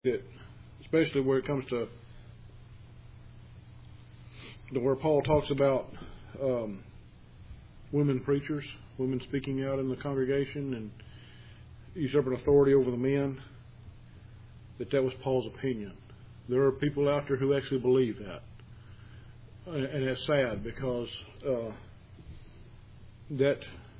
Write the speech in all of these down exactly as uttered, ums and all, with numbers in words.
that, especially where it comes to, to where Paul talks about um, women preachers, women speaking out in the congregation and usurping authority over the men, that that was Paul's opinion. There are people out there who actually believe that. And it's sad because uh, that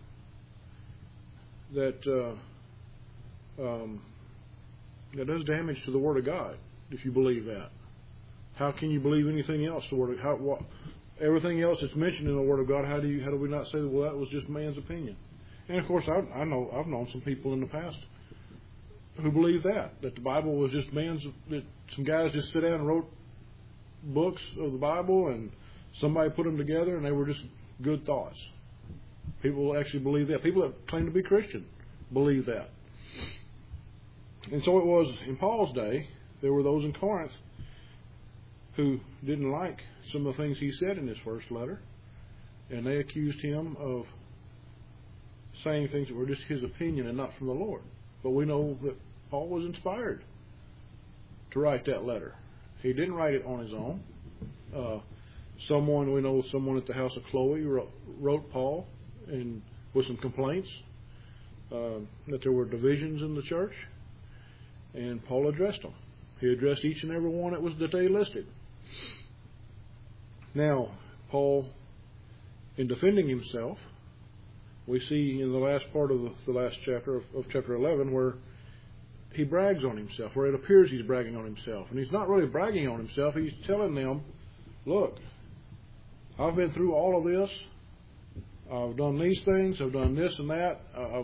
that uh, um, that does damage to the Word of God if you believe that. How can you believe anything else? The Word of how what, everything else that's mentioned in the Word of God. How do you how do we not say that? Well, that was just man's opinion? And of course, I, I know I've known some people in the past who believe that that the Bible was just man's. That some guys just sit down and wrote books of the Bible and somebody put them together and they were just good thoughts. People actually believe that. People that claim to be Christian believe that. And so it was in Paul's day. There were those in Corinth who didn't like some of the things he said in his first letter, and they accused him of saying things that were just his opinion and not from the Lord. But we know that Paul was inspired to write that letter. He didn't write it on his own. Uh, someone, we know someone at the house of Chloe wrote, wrote Paul and with some complaints uh, that there were divisions in the church, and Paul addressed them. He addressed each and every one that was that they listed. Now, Paul, in defending himself, we see in the last part of the, the last chapter of, of chapter eleven where he brags on himself, where it appears he's bragging on himself. And he's not really bragging on himself. He's telling them, look, I've been through all of this. I've done these things. I've done this and that. I've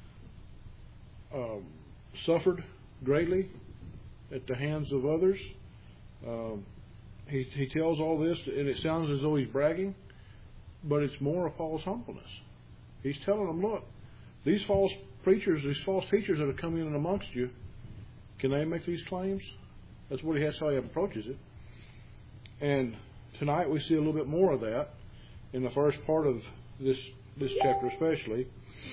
um, suffered greatly at the hands of others. Um, he, he tells all this, and it sounds as though he's bragging, but it's more of Paul's humbleness. He's telling them, look, these false preachers, these false teachers that have come in and amongst you, can they make these claims? That's what he has, how he approaches it. And tonight we see a little bit more of that in the first part of this this chapter especially.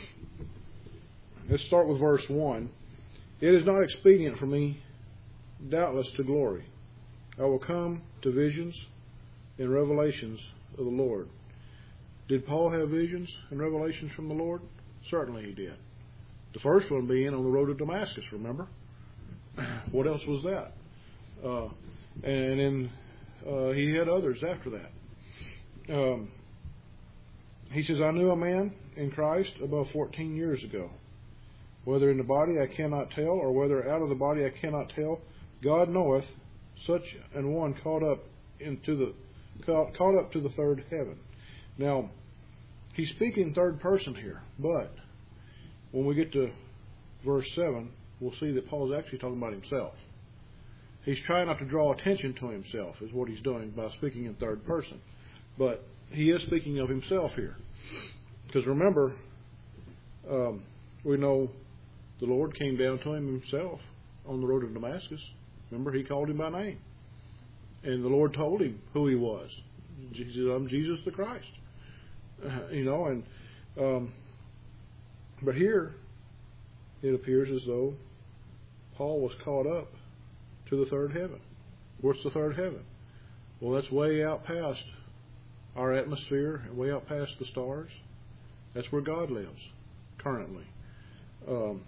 Let's start with verse one. It is not expedient for me, doubtless, to glory. I will come to visions and revelations of the Lord. Did Paul have visions and revelations from the Lord? Certainly he did. The first one being on the road to Damascus, remember? What else was that? Uh, and then uh, he had others after that. Um, he says, I knew a man in Christ above fourteen years ago. Whether in the body I cannot tell, or whether out of the body I cannot tell, God knoweth, such an one caught up into the caught, caught up to the third heaven. Now, he's speaking third person here, but when we get to verse seven, we'll see that Paul's actually talking about himself. He's trying not to draw attention to himself, is what he's doing by speaking in third person. But he is speaking of himself here. Because remember, um, we know the Lord came down to him himself on the road to Damascus. Remember, he called him by name. And the Lord told him who he was. He said, I'm Jesus the Christ. Uh, you know, and... Um, But here, it appears as though Paul was caught up to the third heaven. What's the third heaven? Well, that's way out past our atmosphere and way out past the stars. That's where God lives currently. Um,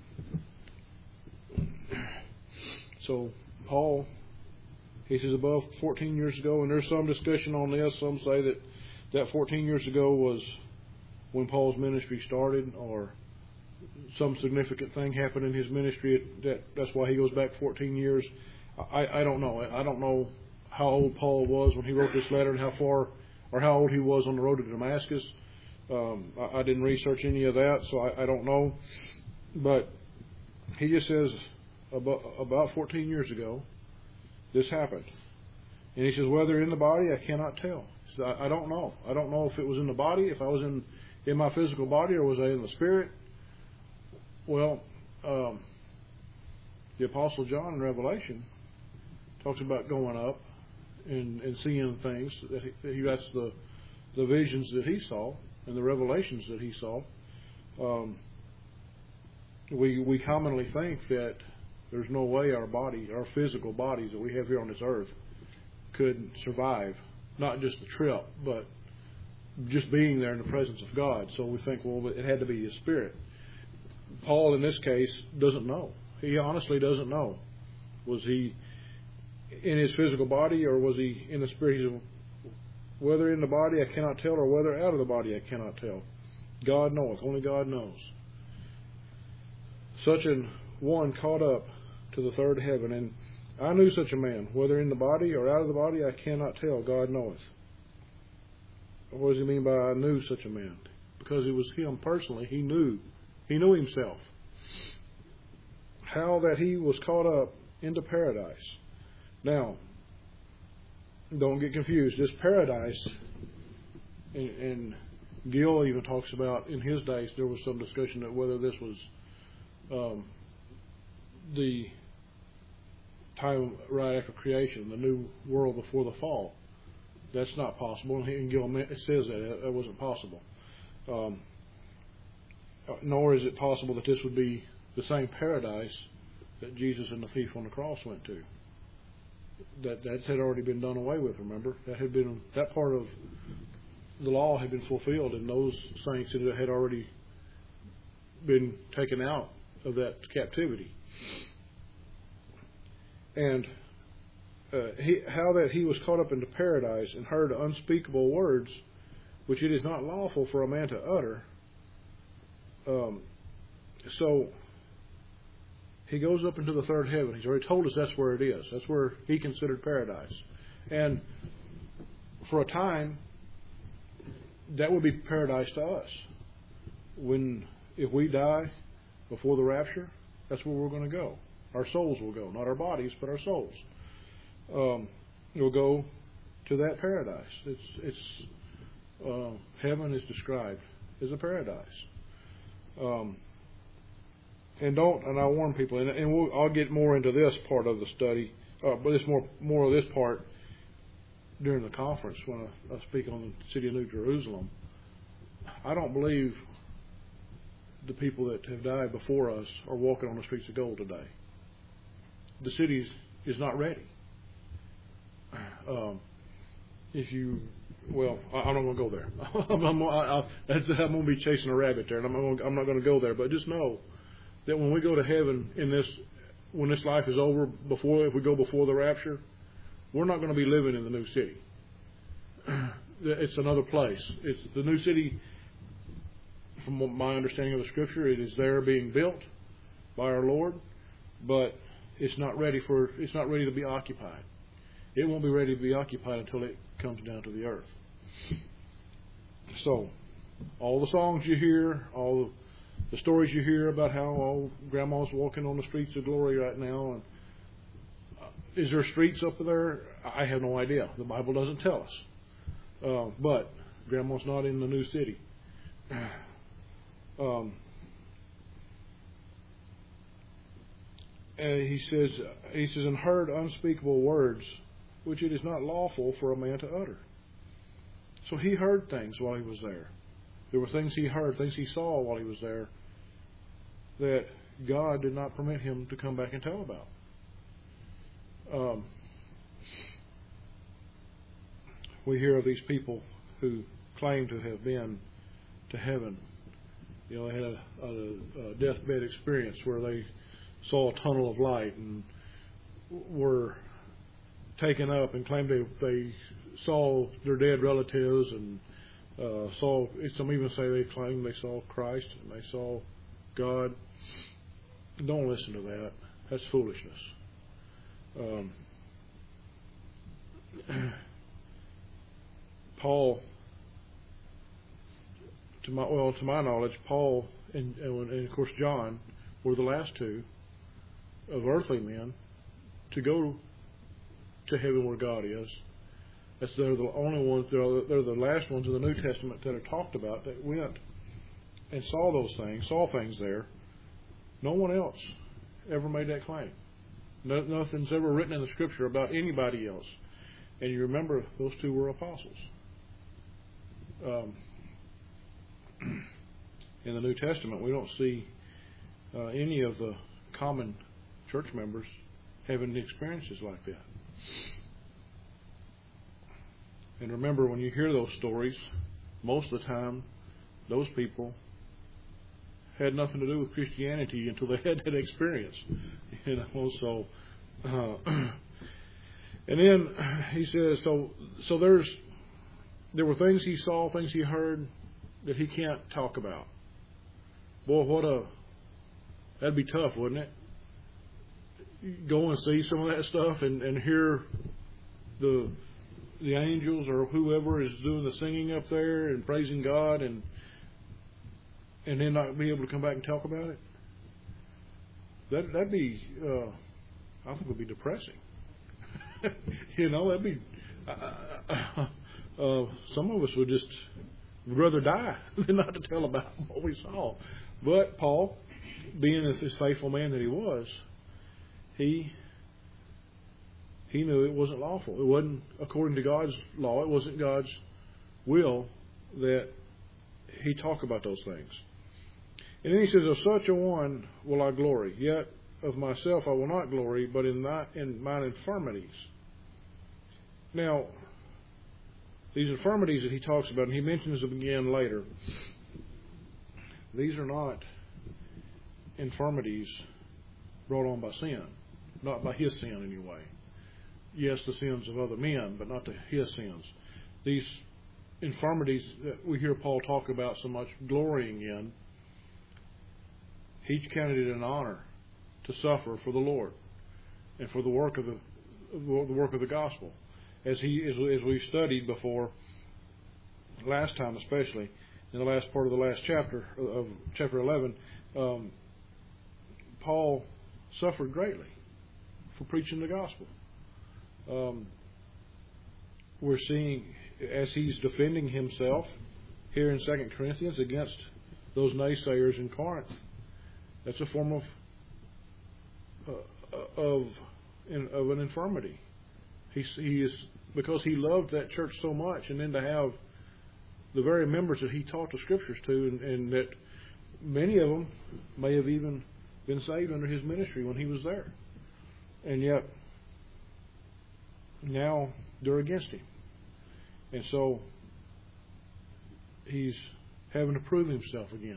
so Paul, he says above fourteen years ago, and there's some discussion on this. Some say that that fourteen years ago was when Paul's ministry started, or some significant thing happened in his ministry. That that's why he goes back fourteen years. I, I don't know. I don't know how old Paul was when he wrote this letter, and how far or how old he was on the road to Damascus. Um, I, I didn't research any of that, so I, I don't know. But he just says about, about fourteen years ago, this happened. And he says, whether in the body, I cannot tell. He says, I, I don't know. I don't know if it was in the body, if I was in in my physical body, or was I in the spirit? Well, um, the Apostle John in Revelation talks about going up and, and seeing things. That he, that he, that's the, the visions that he saw and the revelations that he saw. Um, we we commonly think that There's no way our body, our physical bodies that we have here on this earth could survive, not just the trip, but just being there in the presence of God. So we think, well, it had to be His Spirit. Paul, in this case, doesn't know. He honestly doesn't know. Was he in his physical body, or was he in the Spirit? He said, whether in the body I cannot tell, or whether out of the body I cannot tell. God knoweth. Only God knows. Such an one caught up to the third heaven, and I knew such a man, whether in the body or out of the body I cannot tell. God knoweth. What does he mean by I knew such a man? Because it was him personally. He knew. He knew himself. How that he was caught up into paradise. Now, don't get confused. This paradise, and, and Gill even talks about in his days, there was some discussion of whether this was um, the time right after creation, the new world before the fall. That's not possible. And Gill says that that wasn't possible. Um, nor is it possible that this would be the same paradise that Jesus and the thief on the cross went to. That that had already been done away with. Remember, that had been that part of the law had been fulfilled, and those saints that had already been taken out of that captivity. And uh, he, how that he was caught up into paradise and heard unspeakable words, which it is not lawful for a man to utter. Um, so he goes up into the third heaven. He's already told us that's where it is. That's where he considered paradise. And for a time, that would be paradise to us. When, if we die before the rapture, that's where we're going to go. Our souls will go. Not our bodies, but our souls. Um, we'll go to that paradise. It's, it's uh, heaven is described as a paradise. Um, and don't, and I warn people, and, and we'll, I'll get more into this part of the study, uh, but it's more more of this part during the conference when I, I speak on the city of New Jerusalem. I don't believe the people that have died before us are walking on the streets of gold today. The city is not ready. Um, if you, well, I, I'm not going to go there. I'm, I'm, I, I'm going to be chasing a rabbit there, and I'm, gonna, I'm not going to go there. But just know that when we go to heaven in this, when this life is over, before if we go before the rapture, we're not going to be living in the new city. It's another place. It's the new city. From my understanding of the Scripture, it is there being built by our Lord, but it's not ready for. It's not ready to be occupied. It won't be ready to be occupied until it comes down to the earth. So, all the songs you hear, all the stories you hear about how oh, Grandma's walking on the streets of glory right now, and uh, is there streets up there? I have no idea. The Bible doesn't tell us. Uh, but Grandma's not in the new city. Um, and he says, he says, and heard unspeakable words, which it is not lawful for a man to utter. So he heard things while he was there. There were things he heard, things he saw while he was there, that God did not permit him to come back and tell about. Um, we hear of these people who claim to have been to heaven. You know, they had a, a, a deathbed experience where they saw a tunnel of light and were taken up and claimed they, they saw their dead relatives and uh, saw, some even say they claimed they saw Christ and they saw God. Don't listen to that. That's foolishness. Um, Paul, to my well, to my knowledge, Paul and, and, and of course John were the last two of earthly men to go to heaven where God is. That's they're the only ones. They're, they're the last ones in the New Testament that are talked about that went and saw those things, saw things there. No one else ever made that claim. No, nothing's ever written in the Scripture about anybody else. And you remember, those two were apostles. Um, in the New Testament, we don't see uh, any of the common church members having experiences like that. And remember, when you hear those stories, most of the time, those people had nothing to do with Christianity until they had that experience. You know, so, uh, and then he says, so, so there's, there were things he saw, things he heard that he can't talk about. Boy, what a, that'd be tough, wouldn't it? Go and see some of that stuff and, and hear the the angels or whoever is doing the singing up there and praising God, and and then not be able to come back and talk about it. That that'd be, uh, I think, would be depressing. You know, that'd be. Uh, uh, uh, some of us would just would rather die than not to tell about what we saw. But Paul, being the faithful man that he was, he he knew it wasn't lawful. It wasn't according to God's law. It wasn't God's will that he talk about those things. And then he says, "Of such a one will I glory. Yet of myself I will not glory, but in thy, in mine infirmities." Now, these infirmities that he talks about, and he mentions them again later, these are not infirmities brought on by sin. Not by his sin, anyway. Yes, the sins of other men, but not the, his sins. These infirmities that we hear Paul talk about so much glorying in, he counted it an honor to suffer for the Lord and for the work of the the work of the gospel. As he as, as we studied before, last time especially, in the last part of the last chapter of chapter eleven, um, Paul suffered greatly for preaching the gospel. Um, we're seeing as he's defending himself here in Second Corinthians against those naysayers in Corinth. That's a form of uh, of in, of an infirmity. He, he is because he loved that church so much, and then to have the very members that he taught the scriptures to, and, and that many of them may have even been saved under his ministry when he was there, and yet now they're against him, and so he's having to prove himself again.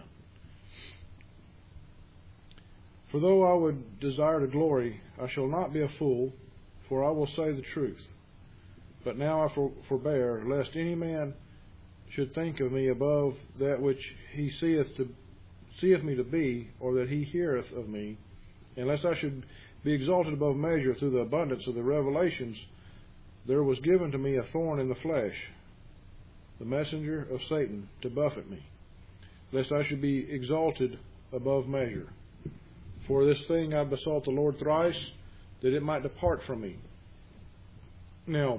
For though I would desire to glory, I shall not be a fool, for I will say the truth. But now I for, forbear, lest any man should think of me above that which he seeth to seeth me to be, or that he heareth of me, and lest I should be exalted above measure through the abundance of the revelations. There was given to me a thorn in the flesh, the messenger of Satan, to buffet me, lest I should be exalted above measure. For this thing I besought the Lord thrice, that it might depart from me. Now,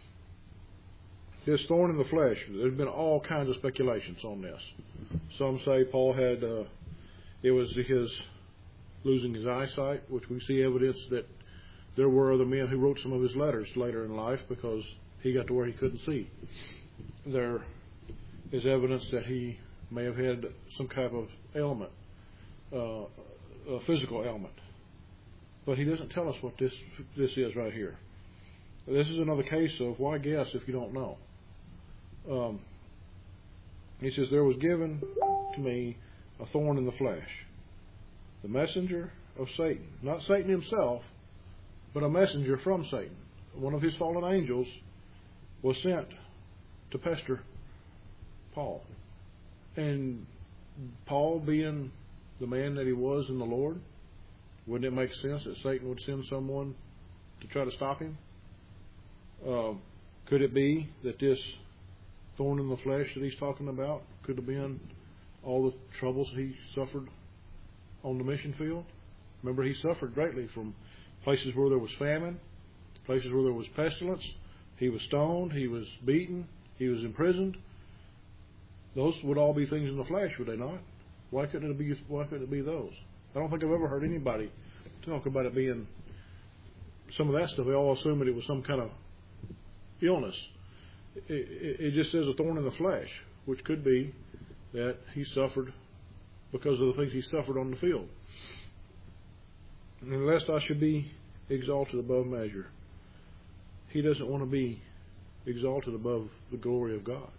this thorn in the flesh, there's been all kinds of speculations on this. Some say Paul had, uh, it was his losing his eyesight, which we see evidence that there were other men who wrote some of his letters later in life because he got to where he couldn't see. There is evidence that he may have had some kind of ailment, uh, a physical ailment. But he doesn't tell us what this this is right here. This is another case of why guess if you don't know. Um, he says, there was given to me a thorn in the flesh, the messenger of Satan. Not Satan himself, but a messenger from Satan. One of his fallen angels was sent to pester Paul. And Paul, being the man that he was in the Lord, wouldn't it make sense that Satan would send someone to try to stop him? Uh, could it be that this thorn in the flesh that he's talking about could have been all the troubles he suffered on the mission field? Remember, he suffered greatly from places where there was famine, places where there was pestilence. He was stoned, he was beaten, he was imprisoned. Those would all be things in the flesh, would they not? Why couldn't it be? Why couldn't it be those? I don't think I've ever heard anybody talk about it being some of that stuff. They all assume that it was some kind of illness. It, it, it just says a thorn in the flesh, which could be that he suffered because of the things he suffered on the field. and lest I should be exalted above measure. He doesn't want to be exalted above the glory of God.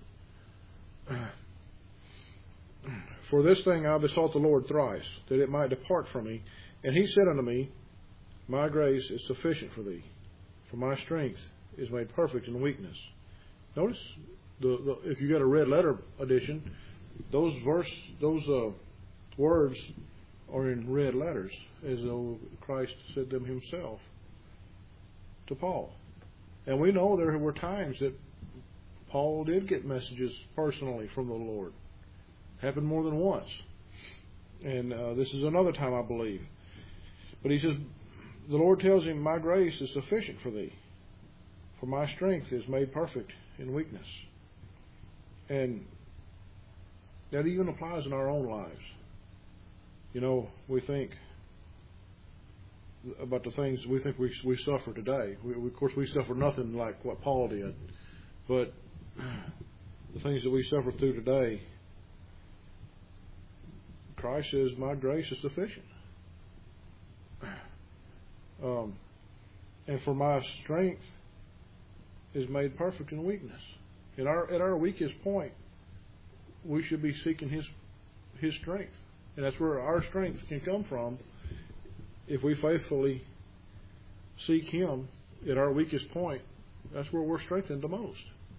For this thing I besought the Lord thrice, that it might depart from me. And he said unto me, My grace is sufficient for thee, for my strength is made perfect in weakness. Notice, the, the if you got a red letter edition, those verse, those uh, words are in red letters, as though Christ said them himself to Paul. And we know there were times that Paul did get messages personally from the Lord. Happened more than once. And uh, this is another time, I believe. But he says, the Lord tells him, My grace is sufficient for thee, for my strength is made perfect in weakness. And that even applies in our own lives. You know, we think about the things we think we we suffer today. We, we, of course, we suffer nothing like what Paul did. But the things that we suffer through today, Christ says, My grace is sufficient. Um, and for my strength is made perfect in weakness. At our at our weakest point, we should be seeking His His strength. And that's where our strength can come from. If we faithfully seek Him at our weakest point, that's where we're strengthened the most.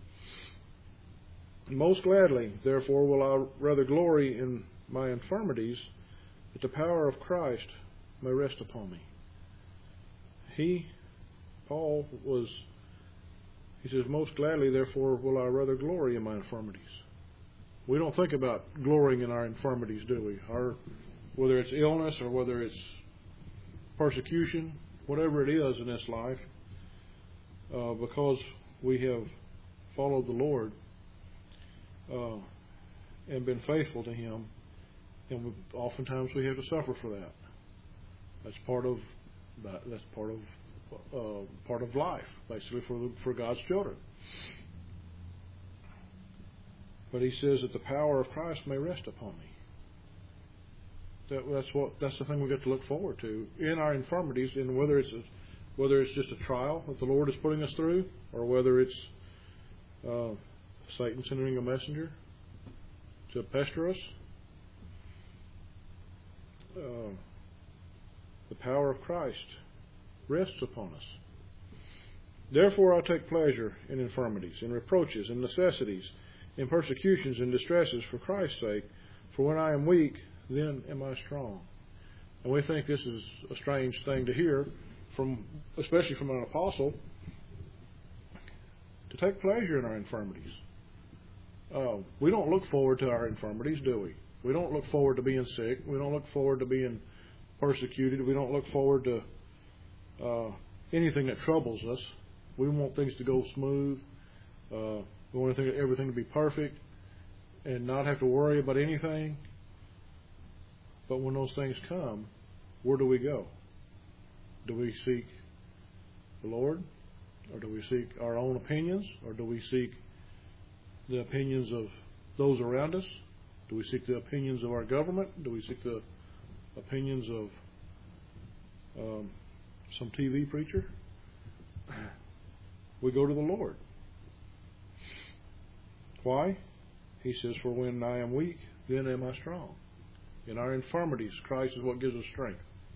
Most gladly, therefore, will I rather glory in my infirmities, that the power of Christ may rest upon me. He, Paul, was, he says, most gladly, therefore, will I rather glory in my infirmities. We don't think about glorying in our infirmities, do we? Our, whether it's illness or whether it's persecution, whatever it is in this life, uh, because we have followed the Lord uh, and been faithful to Him, and we, oftentimes we have to suffer for that. That's part of that, that's part of uh, part of life, basically, for the, for God's children. But he says that the power of Christ may rest upon me. That, that's what that's the thing we get to look forward to in our infirmities, and whether it's a, whether it's just a trial that the Lord is putting us through, or whether it's uh, Satan sending a messenger to pester us. Uh, the power of Christ rests upon us. Therefore I take pleasure in infirmities, in reproaches, in necessities, in persecutions and distresses for Christ's sake. For when I am weak, then am I strong. And we think this is a strange thing to hear, from, especially from an apostle, to take pleasure in our infirmities. Uh, we don't look forward to our infirmities, do we? We don't look forward to being sick. We don't look forward to being persecuted. We don't look forward to uh, anything that troubles us. We want things to go smooth. Uh, we want everything to be perfect and not have to worry about anything. But when those things come, where do we go? Do we seek the Lord? Or do we seek our own opinions? Or do we seek the opinions of those around us? Do we seek the opinions of our government? Do we seek the opinions of um, some T V preacher? We go to the Lord. Why? He says, for when I am weak, then am I strong. In our infirmities, Christ is what gives us strength.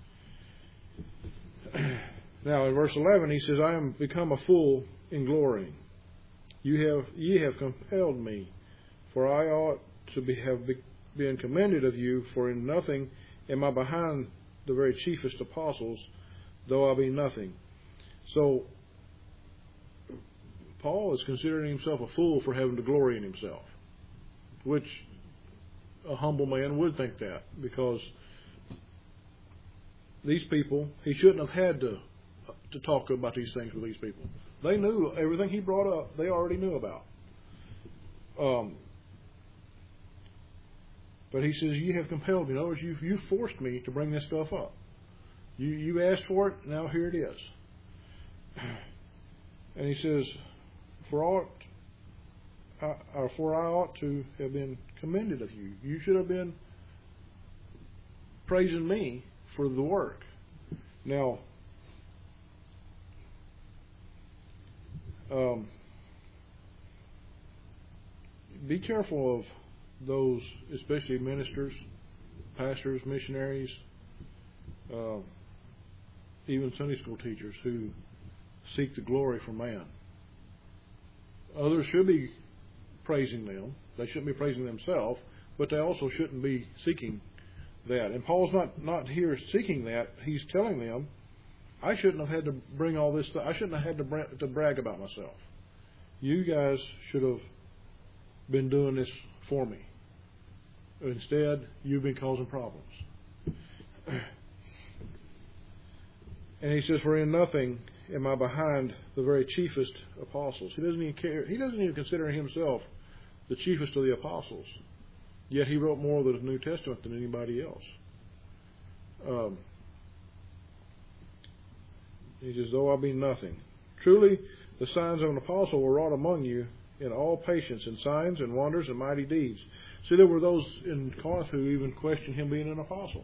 Now, in verse eleven, he says, I am become a fool in glorying. You have, ye have compelled me, for I ought to be, have be, been commended of you, for in nothing am I behind the very chiefest apostles, though I be nothing. So, Paul is considering himself a fool for having to glory in himself, which a humble man would think that, because these people, he shouldn't have had to to talk about these things with these people. They knew everything he brought up, they already knew about. Um, but he says, you have compelled me. In other words, you you forced me to bring this stuff up. You you asked for it, now here it is. And he says, for ought, I, or for I ought to have been commended of you. You should have been praising me for the work. Now, um, be careful of those, especially ministers, pastors, missionaries, uh, even Sunday school teachers who seek the glory from man. Others should be praising them. They shouldn't be praising themselves, but they also shouldn't be seeking that. And Paul's not, not here seeking that. He's telling them, I shouldn't have had to bring all this stuff. I shouldn't have had to, bra- to brag about myself. You guys should have been doing this for me. Instead, you've been causing problems. And he says, for in nothing am I behind the very chiefest apostles. He doesn't even care. He doesn't even consider himself the chiefest of the apostles. Yet he wrote more of the New Testament than anybody else. Um, he says, though I be nothing. Truly, the signs of an apostle were wrought among you in all patience and signs and wonders and mighty deeds. See, there were those in Corinth who even questioned him being an apostle.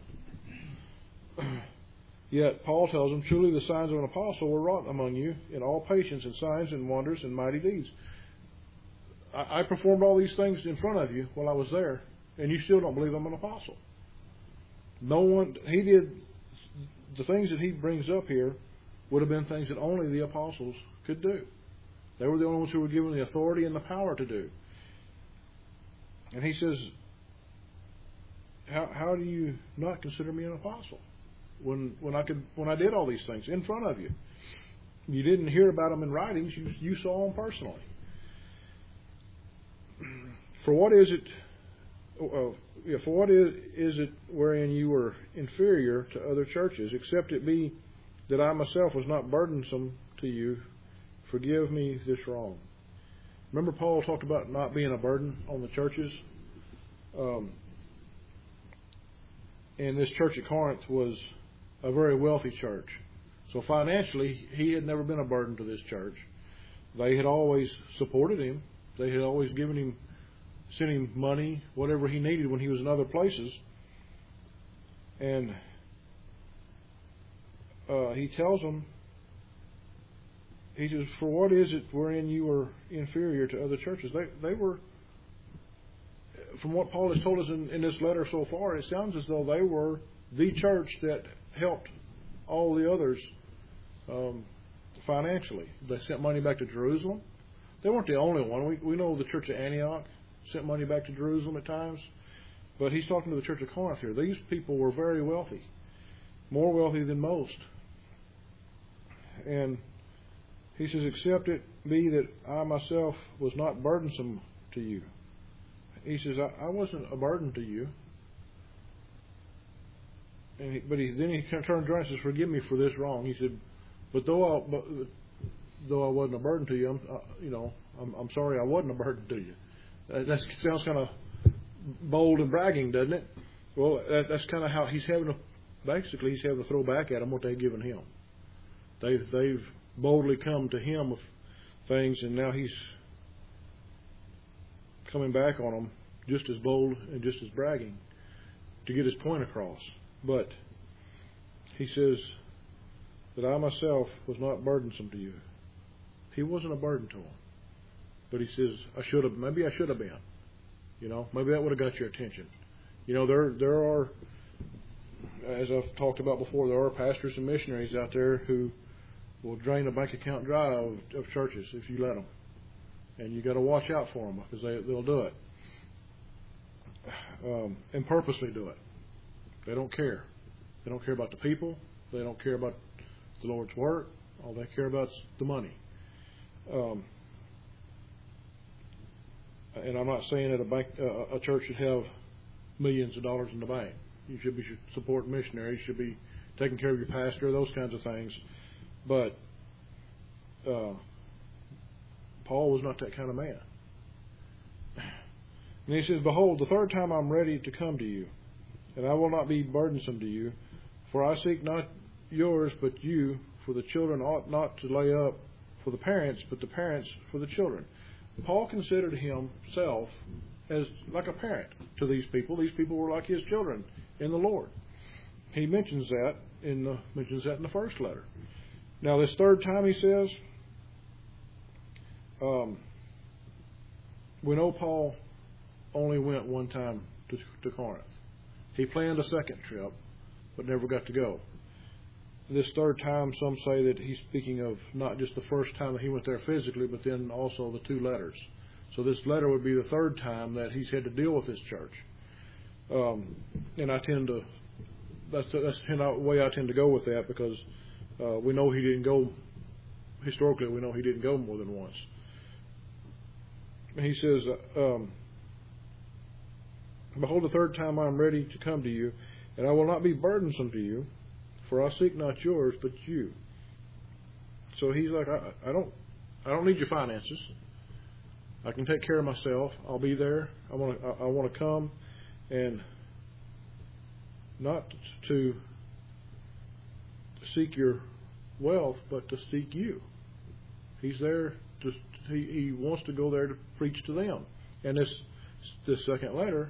Yet Paul tells them, truly the signs of an apostle were wrought among you in all patience and signs and wonders and mighty deeds. I, I performed all these things in front of you while I was there, and you still don't believe I'm an apostle. No one, he did, the things that he brings up here would have been things that only the apostles could do. They were the only ones who were given the authority and the power to do. And he says, how, how do you not consider me an apostle? When when I could when I did all these things in front of you, you didn't hear about them in writings. You you saw them personally. For what is it? Uh, yeah, for what is is it wherein you were inferior to other churches, except it be that I myself was not burdensome to you? Forgive me this wrong. Remember, Paul talked about not being a burden on the churches. Um, and this church at Corinth was a very wealthy church. So financially, he had never been a burden to this church. They had always supported him. They had always given him, sent him money, whatever he needed when he was in other places. And uh, he tells them, he says, for what is it wherein you were inferior to other churches? They they were, from what Paul has told us in, in this letter so far, it sounds as though they were the church that helped all the others um, financially. They sent money back to Jerusalem. They weren't the only one. We, we know the church of Antioch sent money back to Jerusalem at times. But he's talking to the church of Corinth here. These people were very wealthy, more wealthy than most. And he says, except it be that I myself was not burdensome to you. He says, I, I wasn't a burden to you. And he, but he, then he turns around and says, forgive me for this wrong. He said, but though I, but, though I wasn't a burden to you, I'm, uh, you know, I'm, I'm sorry I wasn't a burden to you. That, that sounds kind of bold and bragging, doesn't it? Well, that, that's kind of how he's having to, basically he's having to throw back at them what they've given him. They've, they've boldly come to him with things, and now he's coming back on them just as bold and just as bragging to get his point across. But he says that I myself was not burdensome to you. He wasn't a burden to him. But he says, I should have, maybe I should have been. You know, maybe that would have got your attention. You know, there there are, as I've talked about before, there are pastors and missionaries out there who will drain a bank account dry of, of churches if you let them. And you got to watch out for them because they, they'll do it. Um, and purposely do it. They don't care. They don't care about the people. They don't care about the Lord's work. All they care about is the money. Um, and I'm not saying that a bank, uh, a church should have millions of dollars in the bank. You should be supporting missionaries. You should be taking care of your pastor, those kinds of things. But uh, Paul was not that kind of man. And he says, behold, the third time I'm ready to come to you, and I will not be burdensome to you, for I seek not yours, but you, for the children ought not to lay up for the parents, but the parents for the children. Paul considered himself as like a parent to these people. These people were like his children in the Lord. He mentions that in the, mentions that in the first letter. Now, this third time he says, um, we know Paul only went one time to, to Corinth. He planned a second trip, but never got to go. This third time, some say that he's speaking of not just the first time that he went there physically, but then also the two letters. So this letter would be the third time that he's had to deal with this church. Um, and I tend to, that's the, that's the way I tend to go with that, because uh, we know he didn't go, historically we know he didn't go more than once. And he says, um, behold, the third time I am ready to come to you, and I will not be burdensome to you, for I seek not yours, but you. So he's like, I, I don't, I don't need your finances. I can take care of myself. I'll be there. I want to, I, I want to come, and not to seek your wealth, but to seek you. He's there to, he, he wants to go there to preach to them. And this, this second letter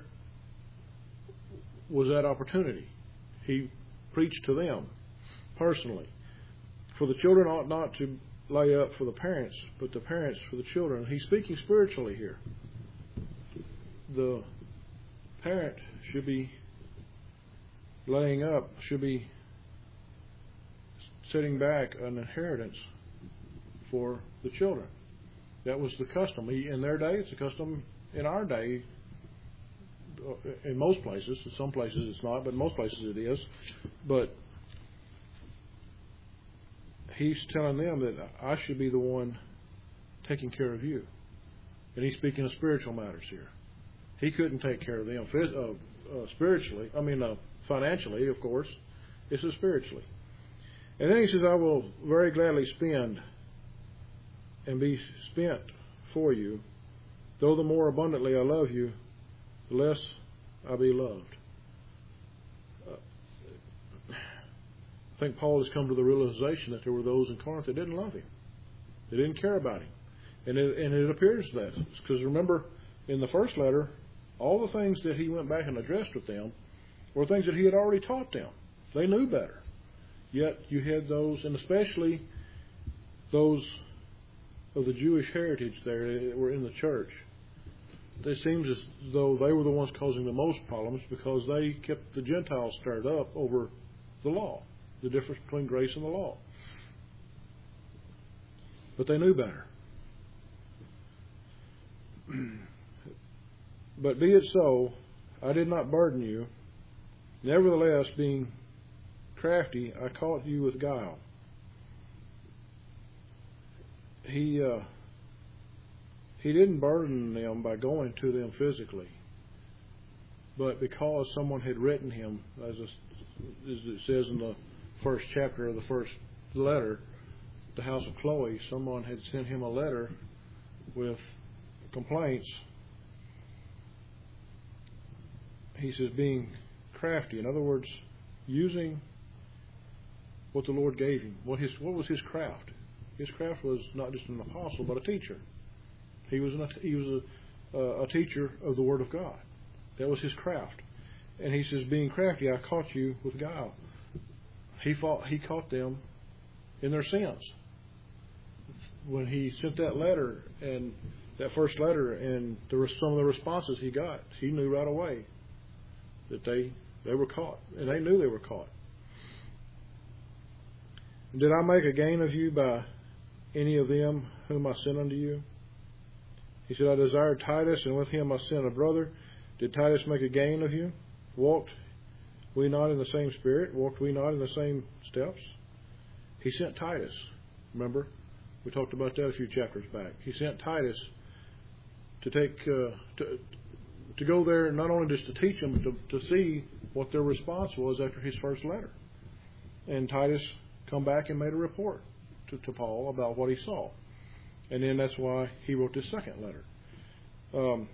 was that opportunity. He preached to them personally. For the children ought not to lay up for the parents, but the parents for the children. He's speaking spiritually here. The parent should be laying up, should be setting back an inheritance for the children. That was the custom. In their day, it's a custom. In our day, in most places, in some places it's not, but in most places it is. But he's telling them that I should be the one taking care of you. And he's speaking of spiritual matters here. He couldn't take care of them uh, uh, spiritually, I mean uh, financially, of course. This is spiritually. And then he says, I will very gladly spend and be spent for you, though the more abundantly I love you, the less I be loved. Uh, I think Paul has come to the realization that there were those in Corinth that didn't love him. They didn't care about him. And it, and it appears that. Because remember, in the first letter, all the things that he went back and addressed with them were things that he had already taught them. They knew better. Yet you had those, and especially those of the Jewish heritage there that were in the church. It seems as though they were the ones causing the most problems, because they kept the Gentiles stirred up over the law, the difference between grace and the law. But they knew better. But be it so, I did not burden you. Nevertheless, being crafty, I caught you with guile. He uh, he didn't burden them by going to them physically, but because someone had written him, as, a, as it says in the first chapter of the first letter, the house of Chloe, someone had sent him a letter with complaints. He says, being crafty. In other words, using what the Lord gave him. What his what was his craft? His craft was not just an apostle, but a teacher. He was an, he was a, a teacher of the Word of God. That was his craft. And he says, being crafty, I caught you with guile. He fought, he caught them in their sins. When he sent that letter, and that first letter, and there were some of the responses he got, he knew right away that they they were caught, and they knew they were caught. Did I make a gain of you by any of them whom I sent unto you? He said, I desired Titus, and with him I sent a brother. Did Titus make a gain of you? Walked we not in the same spirit? Walked we not in the same steps? He sent Titus. Remember? We talked about that a few chapters back. He sent Titus to take uh, to to go there, not only just to teach them, but to, to see what their response was after his first letter. And Titus come back and made a report to, to Paul about what he saw. And then that's why he wrote this second letter. Um,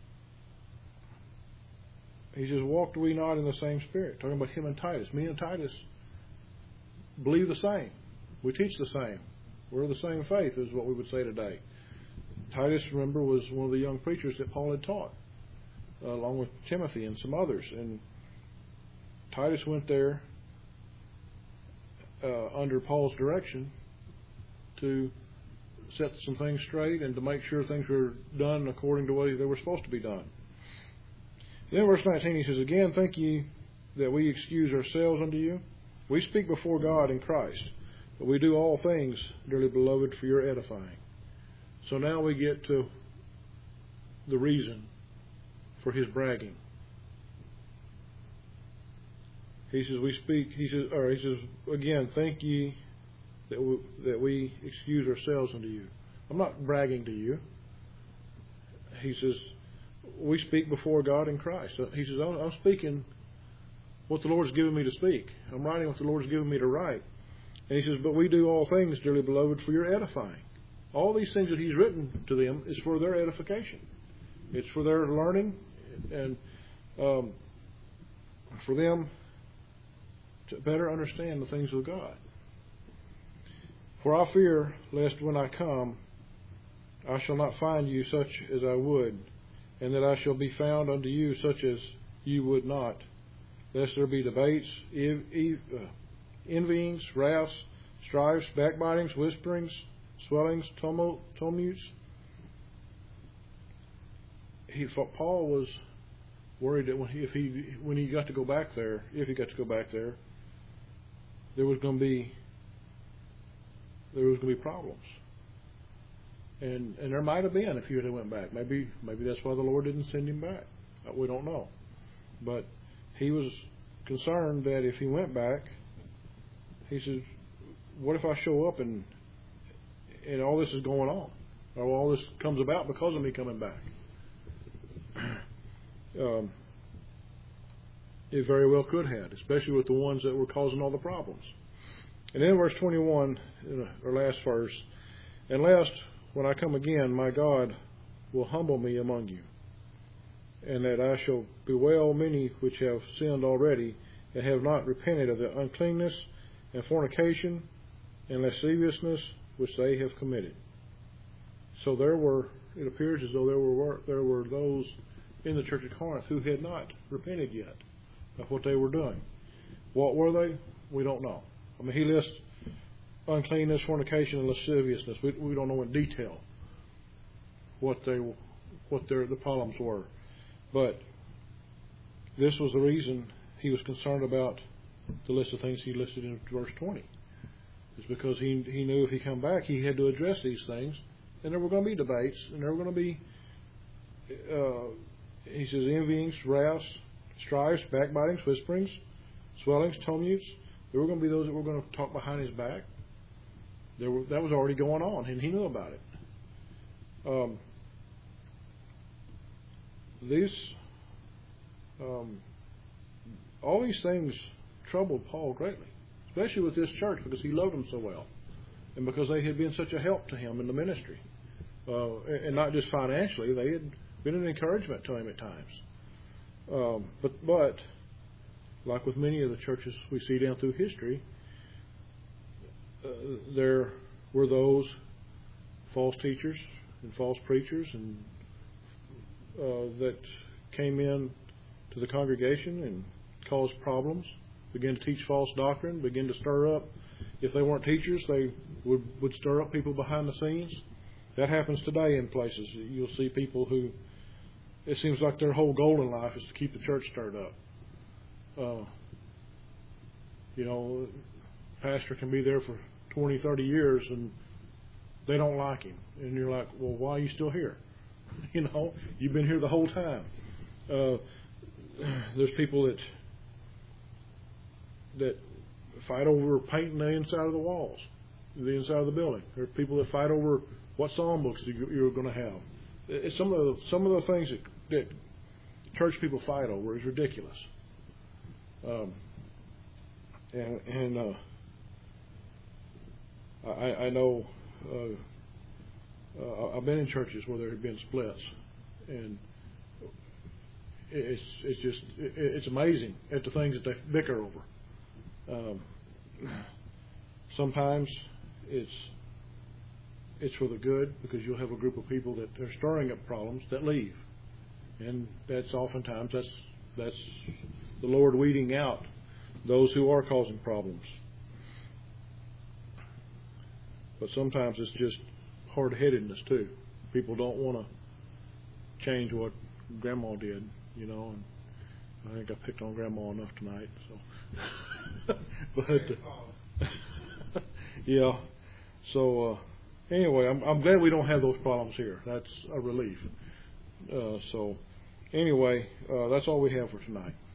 he says, walked we not in the same spirit? Talking about him and Titus. Me and Titus believe the same. We teach the same. We're the same faith, is what we would say today. Titus, remember, was one of the young preachers that Paul had taught, uh, along with Timothy and some others. And Titus went there uh, under Paul's direction to set some things straight and to make sure things were done according to the way they were supposed to be done. Then verse nineteen, he says, "Again, think ye that we excuse ourselves unto you? We speak before God in Christ, but we do all things, dearly beloved, for your edifying." So now we get to the reason for his bragging. He says, "We speak." He says, or he says, "Again, think ye that we, that we excuse ourselves unto you." I'm not bragging to you. He says, "We speak before God in Christ." So he says, "I'm, I'm speaking what the Lord's given me to speak. I'm writing what the Lord's given me to write." And he says, "But we do all things, dearly beloved, for your edifying." All these things that he's written to them is for their edification. It's for their learning and um, for them to better understand the things of God. "For I fear lest when I come, I shall not find you such as I would, and that I shall be found unto you such as you would not, lest there be debates, ev- ev- uh, envyings, wraths, strifes, backbitings, whisperings, swellings, tumult, tumults." He, Paul was worried that when he, if he when he got to go back there, if he got to go back there, there was going to be there was going to be problems, and and there might have been if he had went back. Maybe maybe that's why the Lord didn't send him back. We don't know, but he was concerned that if he went back, he said, "What if I show up and and all this is going on, or all this comes about because of me coming back?" Um, it very well could have, especially with the ones that were causing all the problems. And then verse twenty-one, or last verse, "And lest when I come again, my God will humble me among you, and that I shall bewail many which have sinned already, and have not repented of the uncleanness and fornication and lasciviousness which they have committed." So there were, it appears as though there were there were those in the church of Corinth who had not repented yet of what they were doing. What were they? We don't know. I mean, he lists uncleanness, fornication, and lasciviousness. We, we don't know in detail what they what their the problems were, but this was the reason he was concerned about the list of things he listed in verse twenty. It's because he he knew if he come back, he had to address these things, and there were going to be debates, and there were going to be uh, he says envyings, wraths, strifes, backbitings, whisperings, swellings, tumults. There were going to be those that were going to talk behind his back. There were, that was already going on, and he knew about it. Um, these, um, all these things troubled Paul greatly, especially with this church, because he loved them so well, and because they had been such a help to him in the ministry, uh, and not just financially. They had been an encouragement to him at times. Um, but, but, like with many of the churches we see down through history, uh, there were those false teachers and false preachers and uh, that came in to the congregation and caused problems, began to teach false doctrine, began to stir up. If they weren't teachers, they would, would stir up people behind the scenes. That happens today in places. You'll see people who, it seems like their whole goal in life is to keep the church stirred up. Uh, you know, pastor can be there for twenty, thirty years and they don't like him. And you're like, well, why are you still here? You know, you've been here the whole time. Uh, there's people that that fight over painting the inside of the walls, the inside of the building. There are people that fight over what psalm books you're going to have. It's some of the, some of the things that, that church people fight over is ridiculous. Um, and and uh, I, I know uh, uh, I've been in churches where there have been splits, and it's it's just it's amazing at the things that they bicker over. Um, sometimes it's it's for the good, because you'll have a group of people that are stirring up problems that leave, and that's oftentimes that's that's the Lord weeding out those who are causing problems. But sometimes it's just hard-headedness too. People don't want to change what Grandma did, you know. And I think I picked on Grandma enough tonight. So, but uh, yeah. So uh, anyway, I'm, I'm glad we don't have those problems here. That's a relief. Uh, so anyway, uh, that's all we have for tonight.